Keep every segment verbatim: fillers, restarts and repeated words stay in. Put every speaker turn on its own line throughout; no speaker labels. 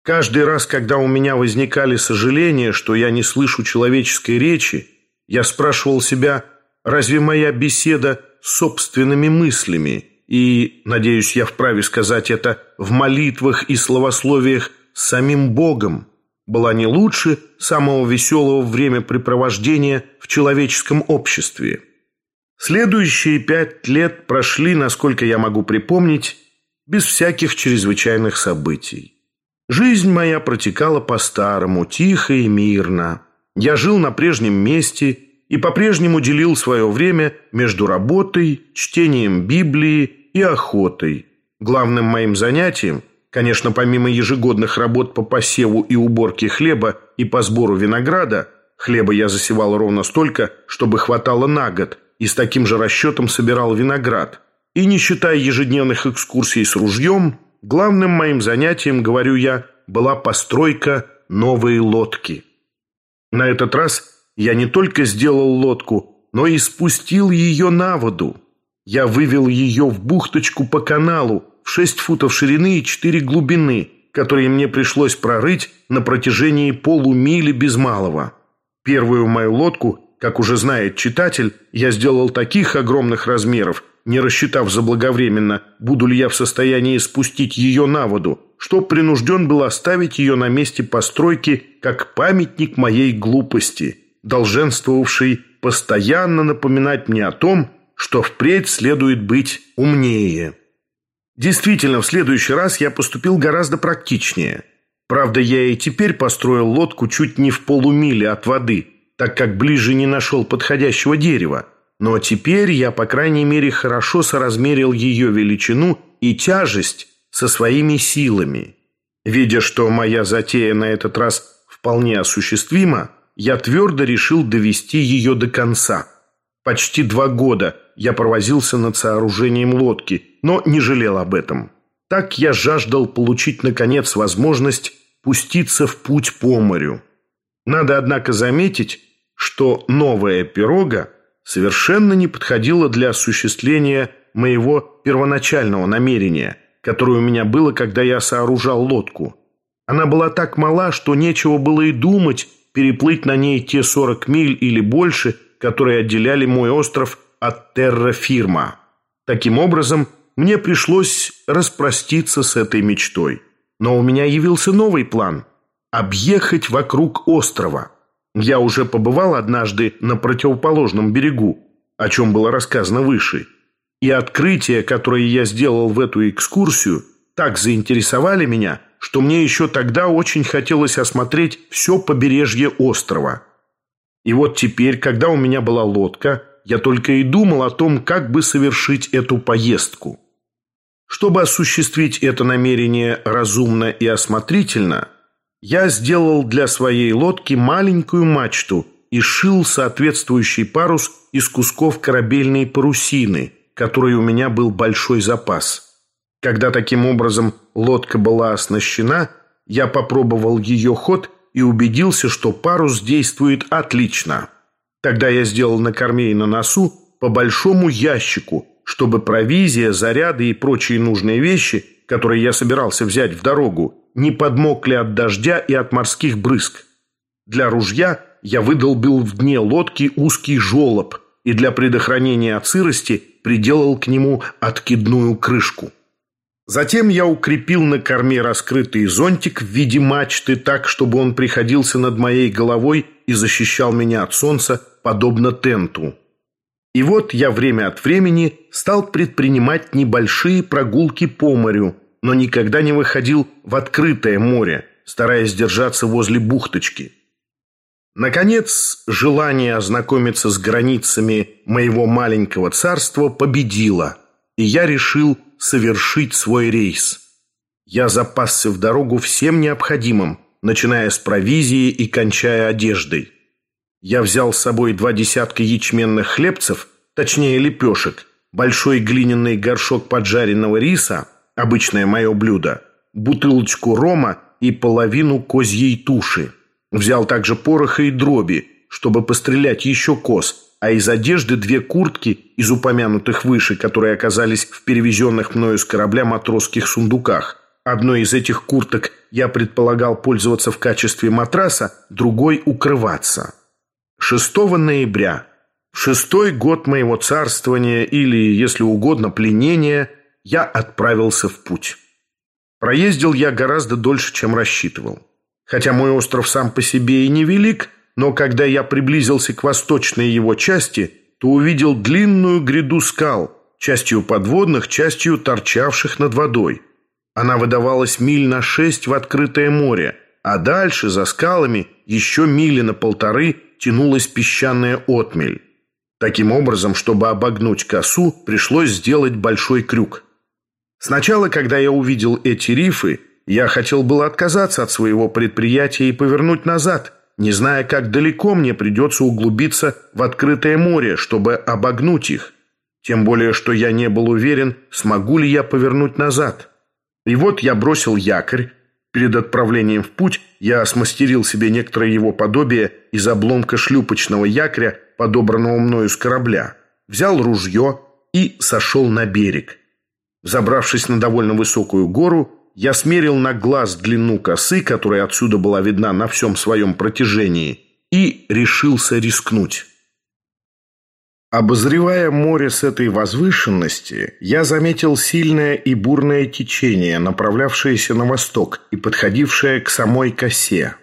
Каждый раз, когда у меня возникали сожаления, что я не слышу человеческой речи, я спрашивал себя, разве моя беседа с собственными мыслями и, надеюсь, я вправе сказать это, в молитвах и словословиях с самим Богом была не лучше самого веселого времяпрепровождения в человеческом обществе? Следующие пять лет прошли, насколько я могу припомнить, без всяких чрезвычайных событий. Жизнь моя протекала по-старому, тихо и мирно. Я жил на прежнем месте и по-прежнему делил свое время между работой, чтением Библии и охотой. Главным моим занятием, конечно, помимо ежегодных работ по посеву и уборке хлеба и по сбору винограда, хлеба я засевал ровно столько, чтобы хватало на год, и с таким же расчетом собирал виноград. И не считая ежедневных экскурсий с ружьем, главным моим занятием, говорю я, была постройка новой лодки. На этот раз я не только сделал лодку, но и спустил ее на воду. Я вывел ее в бухточку по каналу в шесть футов ширины и четыре глубины, которые мне пришлось прорыть на протяжении полумили без малого. Первую мою лодку, как уже знает читатель, я сделал таких огромных размеров, не рассчитав заблаговременно, буду ли я в состоянии спустить ее на воду, что принужден был оставить ее на месте постройки как памятник моей глупости, долженствовавший постоянно напоминать мне о том, что впредь следует быть умнее. Действительно, в следующий раз я поступил гораздо практичнее. Правда, я и теперь построил лодку чуть не в полумиле от воды, так как ближе не нашел подходящего дерева. Но теперь я, по крайней мере, хорошо соразмерил ее величину и тяжесть со своими силами. Видя, что моя затея на этот раз вполне осуществима, я твердо решил довести ее до конца. Почти два года я провозился над сооружением лодки, но не жалел об этом. Так я жаждал получить, наконец, возможность пуститься в путь по морю. Надо, однако, заметить, что новая пирога совершенно не подходила для осуществления моего первоначального намерения, которое у меня было, когда я сооружал лодку. Она была так мала, что нечего было и думать переплыть на ней те сорок миль или больше, которые отделяли мой остров от терра-фирма. Таким образом, мне пришлось распроститься с этой мечтой. Но у меня явился новый план – объехать вокруг острова. Я уже побывал однажды на противоположном берегу, о чем было рассказано выше, и открытия, которые я сделал в эту экскурсию, так заинтересовали меня, что мне еще тогда очень хотелось осмотреть все побережье острова. И вот теперь, когда у меня была лодка, я только и думал о том, как бы совершить эту поездку. Чтобы осуществить это намерение разумно и осмотрительно, я сделал для своей лодки маленькую мачту и шил соответствующий парус из кусков корабельной парусины, которой у меня был большой запас. Когда таким образом лодка была оснащена, я попробовал ее ход и убедился, что парус действует отлично. Тогда я сделал на корме и на носу по большому ящику, чтобы провизия, заряды и прочие нужные вещи, которые я собирался взять в дорогу, не подмокли от дождя и от морских брызг. Для ружья я выдолбил в дне лодки узкий желоб и для предохранения от сырости приделал к нему откидную крышку. Затем я укрепил на корме раскрытый зонтик в виде мачты так, чтобы он приходился над моей головой и защищал меня от солнца, подобно тенту. И вот я время от времени стал предпринимать небольшие прогулки по морю, но никогда не выходил в открытое море, стараясь держаться возле бухточки. Наконец, желание ознакомиться с границами моего маленького царства победило, и я решил совершить свой рейс. Я запасся в дорогу всем необходимым, начиная с провизии и кончая одеждой. Я взял с собой два десятка ячменных хлебцев, точнее лепешек, большой глиняный горшок поджаренного риса, обычное мое блюдо, бутылочку рома и половину козьей туши. Взял также пороха и дроби, чтобы пострелять еще коз, а из одежды две куртки из упомянутых выше, которые оказались в перевезенных мною с корабля матросских сундуках. Одной из этих курток я предполагал пользоваться в качестве матраса, другой – укрываться. шестого ноября, шестой год моего царствования или, если угодно, пленения, я отправился в путь. Проездил я гораздо дольше, чем рассчитывал. Хотя мой остров сам по себе и невелик, но когда я приблизился к восточной его части, то увидел длинную гряду скал, частью подводных, частью торчавших над водой. Она выдавалась миль на шесть в открытое море, а дальше, за скалами, еще мили на полторы тянулась песчаная отмель. Таким образом, чтобы обогнуть косу, пришлось сделать большой крюк. Сначала, когда я увидел эти рифы, я хотел было отказаться от своего предприятия и повернуть назад, не зная, как далеко мне придется углубиться в открытое море, чтобы обогнуть их. Тем более, что я не был уверен, смогу ли я повернуть назад. И вот я бросил якорь. Перед отправлением в путь я смастерил себе некоторое его подобие из обломка шлюпочного якоря, подобранного мною с корабля, взял ружье и сошел на берег. Забравшись на довольно высокую гору, я смерил на глаз длину косы, которая отсюда была видна на всем своем протяжении, и решился рискнуть. Обозревая море с этой возвышенности, я заметил сильное и бурное течение, направлявшееся на восток и подходившее к самой косе.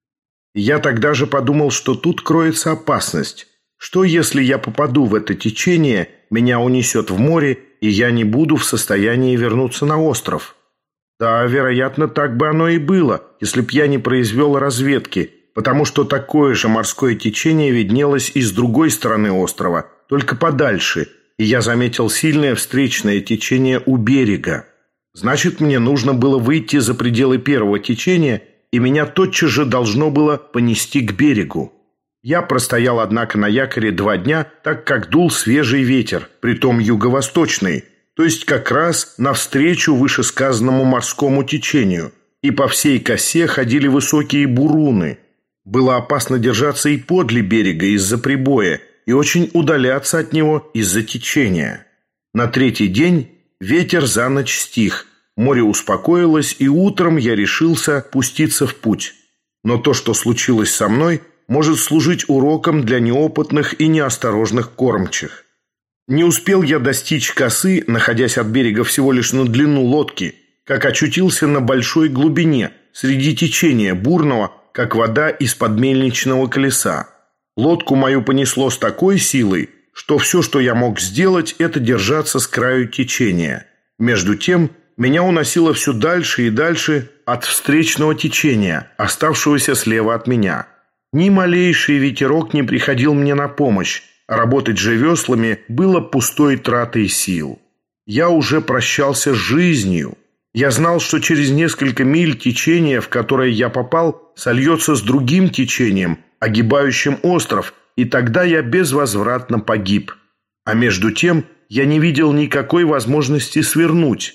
Я тогда же подумал, что тут кроется опасность. Что, если я попаду в это течение, меня унесет в море, и я не буду в состоянии вернуться на остров? Да, вероятно, так бы оно и было, если б я не произвел разведки, потому что такое же морское течение виднелось и с другой стороны острова, только подальше, и я заметил сильное встречное течение у берега. Значит, мне нужно было выйти за пределы первого течения, и меня тотчас же должно было понести к берегу. Я простоял, однако, на якоре два дня, так как дул свежий ветер, притом юго-восточный, то есть как раз навстречу вышесказанному морскому течению, и по всей косе ходили высокие буруны. Было опасно держаться и подле берега из-за прибоя, и очень удаляться от него из-за течения. На третий день ветер за ночь стих, море успокоилось, и утром я решился пуститься в путь. Но то, что случилось со мной, может служить уроком для неопытных и неосторожных кормчих. Не успел я достичь косы, находясь от берега всего лишь на длину лодки, как очутился на большой глубине, среди течения бурного, как вода из-под мельничного колеса. Лодку мою понесло с такой силой, что все, что я мог сделать, это держаться с краю течения. Между тем, меня уносило все дальше и дальше от встречного течения, оставшегося слева от меня. Ни малейший ветерок не приходил мне на помощь, а работать же веслами было пустой тратой сил. Я уже прощался с жизнью. Я знал, что через несколько миль течение, в которое я попал, сольется с другим течением, огибающим остров, и тогда я безвозвратно погиб. А между тем я не видел никакой возможности свернуть.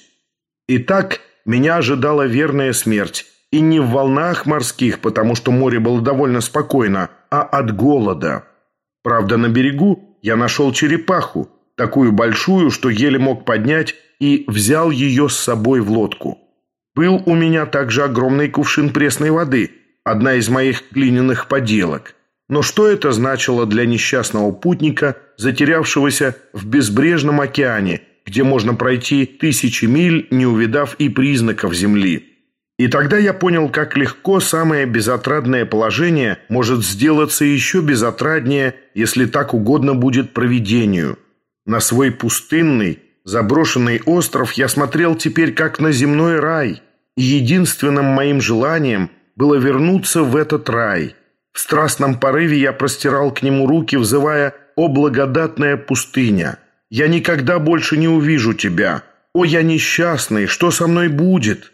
Итак, меня ожидала верная смерть, и не в волнах морских, потому что море было довольно спокойно, а от голода. Правда, на берегу я нашел черепаху, такую большую, что еле мог поднять, и взял ее с собой в лодку. Был у меня также огромный кувшин пресной воды, одна из моих глиняных поделок. Но что это значило для несчастного путника, затерявшегося в безбрежном океане, где можно пройти тысячи миль, не увидав и признаков земли? И тогда я понял, как легко самое безотрадное положение может сделаться еще безотраднее, если так угодно будет провидению. На свой пустынный, заброшенный остров я смотрел теперь как на земной рай, и единственным моим желанием было вернуться в этот рай. В страстном порыве я простирал к нему руки, взывая: «О, благодатная пустыня! Я никогда больше не увижу тебя! О, я несчастный! Что со мной будет?»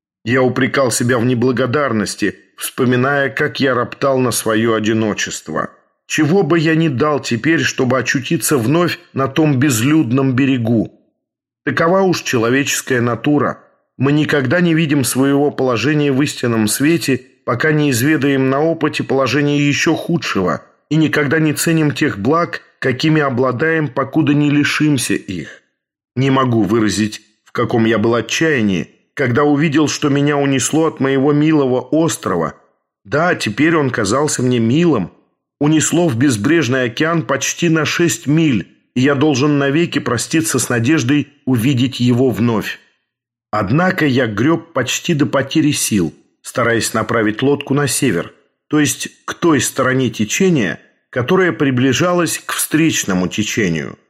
Я упрекал себя в неблагодарности, вспоминая, как я роптал на свое одиночество. Чего бы я ни дал теперь, чтобы очутиться вновь на том безлюдном берегу? Такова уж человеческая натура. Мы никогда не видим своего положения в истинном свете, пока не изведаем на опыте положение еще худшего, и никогда не ценим тех благ, какими обладаем, покуда не лишимся их. Не могу выразить, в каком я был отчаянии, когда увидел, что меня унесло от моего милого острова. Да, теперь он казался мне милым. Унесло в безбрежный океан почти на шесть миль, и я должен навеки проститься с надеждой увидеть его вновь. Однако я греб почти до потери сил, стараясь направить лодку на север, то есть к той стороне течения, которая приближалась к встречному течению.